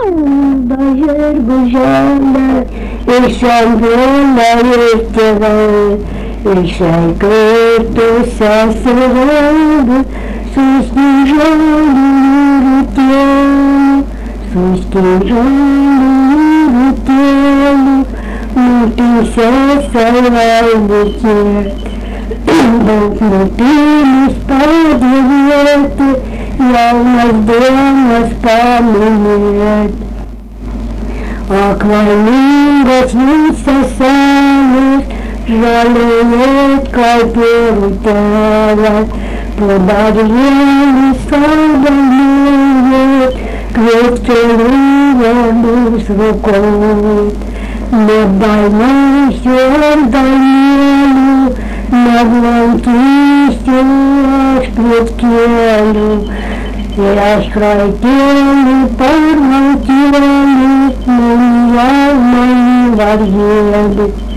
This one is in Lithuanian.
Bayer güzeller, işen güller istiyor. İşen gördü sesleri, susturuyor yürütüyor. Susturuyor yürütüyor. Muti sesler geçer. Muti сподівати, я не споминать. Аквалинга снится самых, жалеет кайфует, по барьеру садомеет, крепче воду с рукой. Не бойся Данилу, на бланкисте аж предкелю. Раскройте пормотели, меня мои варьеды.